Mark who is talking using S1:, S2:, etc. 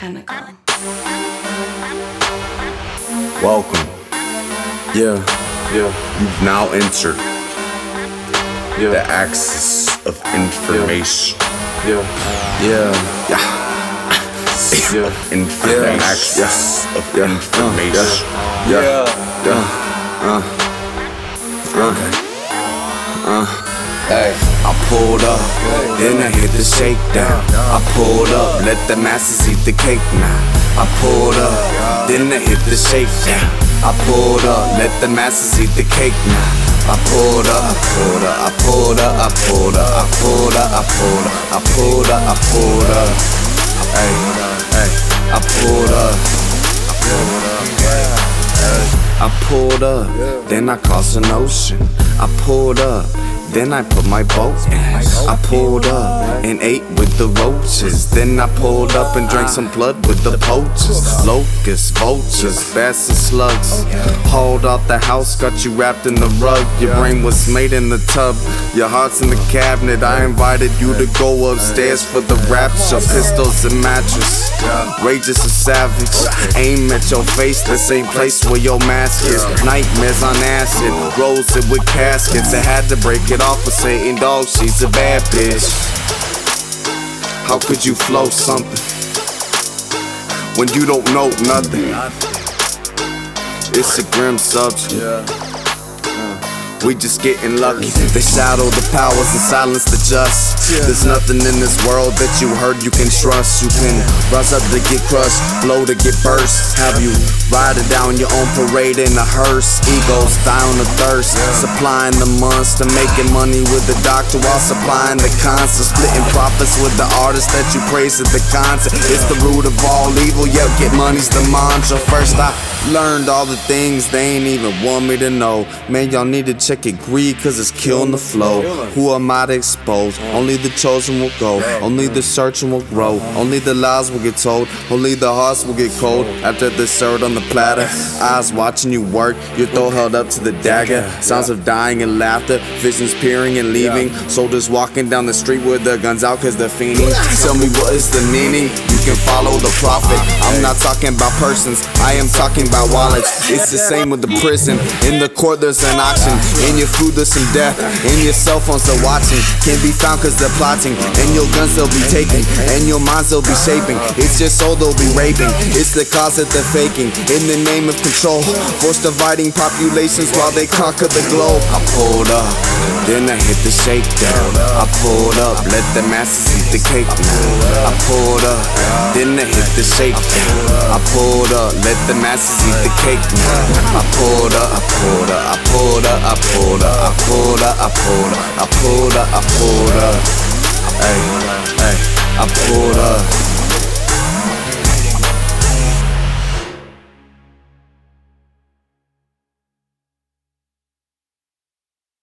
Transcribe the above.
S1: Chemical.
S2: Welcome. Yeah. You've now entered the axis of information. Axis of information. Hey, I pulled up, then I hit the shakedown. I pulled up, let the masses eat the cake now. I pulled up, then I hit the shakedown. I pulled up, let the masses eat the cake now. I pulled up, I pulled up, I pulled up, I pulled up, I pulled up, I pulled up, I pulled up. Hey, I pulled up, I pulled up, then I crossed an ocean. I pulled up, then I put my boat in. I pulled up and ate with the roaches. Then I pulled up and drank some blood with the poachers. Locusts, vultures, bats and slugs. Hauled out the house, got you wrapped in the rug. Your brain was made in the tub, your heart's in the cabinet. I invited you to go upstairs for the rapture. Pistols and mattress, rageous and savage. Aim at your face, the same place where your mask is. Nightmares on acid, rolls it with caskets. I had to break it off for saying, dog, she's a bad bitch. How could you flow something when you don't know nothing? It's a grim subject. We just getting lucky. They shadow the powers and silence the just. There's nothing in this world that you heard you can trust. You can rise up to get crushed, blow to get burst. Have you riding down your own parade in a hearse? Egos die on the thirst, supplying the monster, making money with the doctor while supplying the concert, splitting profits with the artists that you praise at the concert. It's the root of all evil, yeah, get money's the mantra. First I learned all the things they ain't even want me to know. Man, y'all need to check it, greed, cause it's killing the flow. Who am I to expose? Only the chosen will go, only the searching will grow, only the lies will get told, only the hearts will get cold. After the served on the platter, eyes watching you work, your throat held up to the dagger. Sounds of dying and laughter, visions peering and leaving. Soldiers walking down the street with their guns out cause they're fiending. Tell me what is the meaning? You can follow the prophet. I'm not talking about persons, I am talking about wallets. It's the same with the prison. In the court there's an auction. In your food there's some death. In your cell phones they're watching. Can't be found cause they're plotting. And your guns they'll be taking. And your minds they'll be shaping. It's your soul they'll be raping. It's the cause that they're faking. In the name of control, force dividing populations while they conquer the globe. I pulled up, then I hit the shakedown. I pulled up, let the masses eat the cake now. I pulled up, then I hit the shakedown. I pulled up, let the masses eat the cake now. I pulled up, I pulled up, I pulled up, I pulled up, I pulled up, I pulled up, I pulled up, I pulled up.